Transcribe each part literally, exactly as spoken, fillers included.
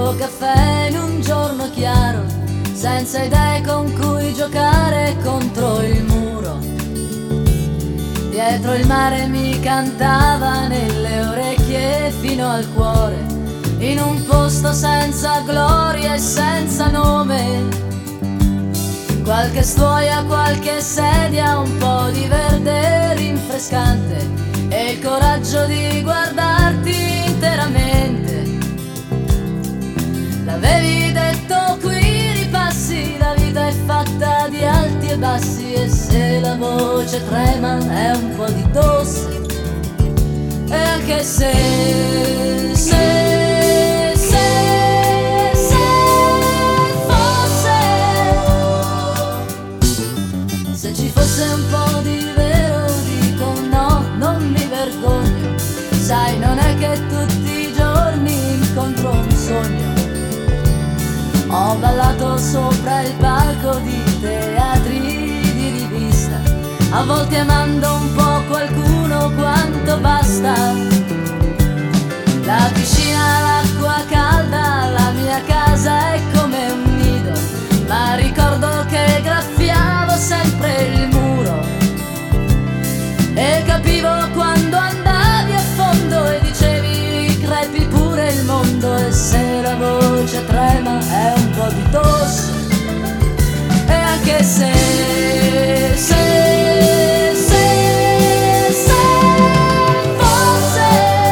tuo caffè in un giorno chiaro, senza idee con cui giocare contro il muro. Dietro il mare mi cantava nelle orecchie fino al cuore, in un posto senza gloria e senza nome. Qualche stuoia, qualche sedia, un po' di verde rinfrescante e il coraggio di guardarti interamente. L'avevi detto, qui ripassi, la vita è fatta di alti e bassi, e se la voce trema è un po' di tosse. E anche se, se, se, se fosse, se ci fosse un po' di vero, dico no, non mi vergogno. Sai, non è che tutti i giorni incontro un sogno. Ho ballato sopra il palco di teatri di rivista, a volte amando un po' qualcuno quanto basta. La piscina, l'acqua calda, la mia casa è come un nido, ma ricordo che graffiavo sempre il muro. E capivo quando andavi a fondo e dicevi crepi pure il mondo. E se la voce trema è un po' di tosse. E anche se, se, se, se fosse,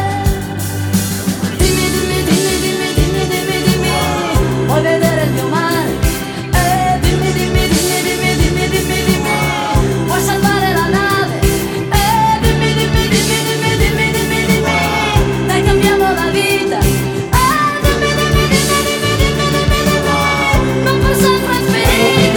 dimmi, dimmi, dimmi, dimmi, dimmi, dimmi, dimmi, vuoi vedere il mio mare? Eh, dimmi, dimmi, dimmi, dimmi, dimmi, dimmi, dimmi, vuoi salvare la nave? Eh, dimmi, dimmi, dimmi, dimmi, dimmi, dimmi, dimmi, dai cambiamo la vita. Eh, dimmi, dimmi, dimmi, dimmi, dimmi, dimmi, dimmi, non per sempre finita.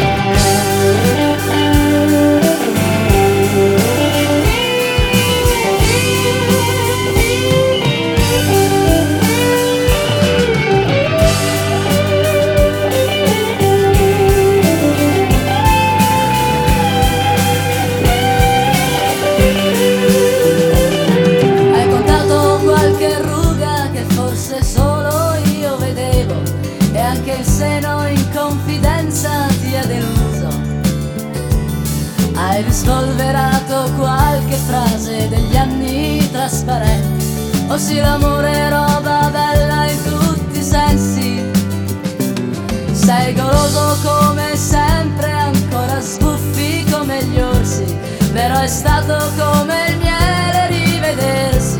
Hai contato qualche ruga che forse solo io vedevo, e anche il seno in confidenza ti ha deluso. Hai rispolverato qualche frase degli anni trasparenti, o sì, l'amore è roba bella in tutti i sensi. Sei goloso come sempre, ancora sbuffi come gli orsi, però è stato come il miele rivedersi.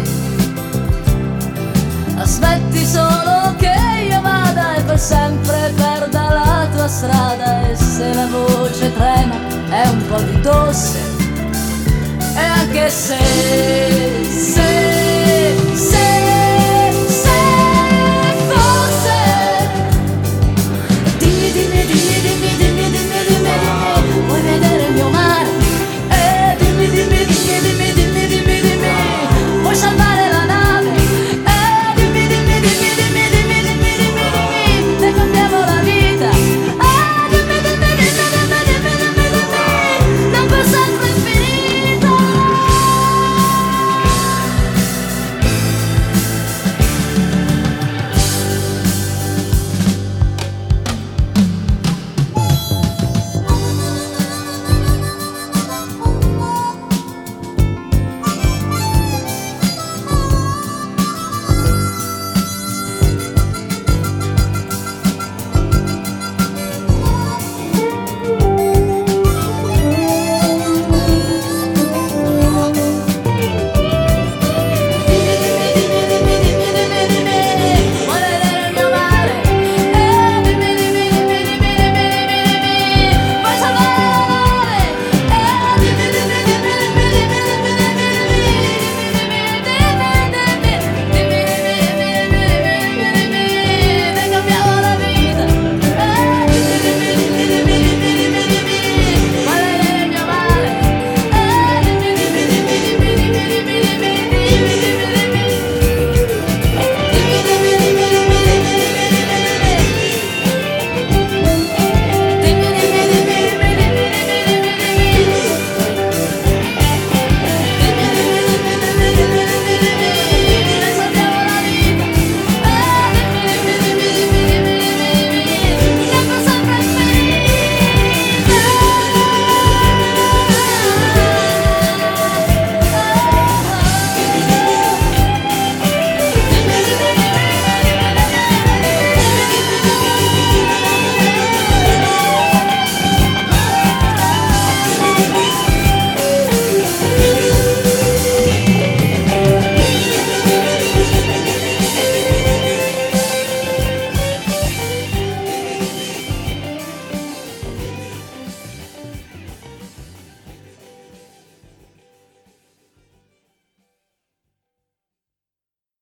Aspetti solo che io vada e per sempre perda la tua strada. E se la voce trema è un po' di tosse. E anche se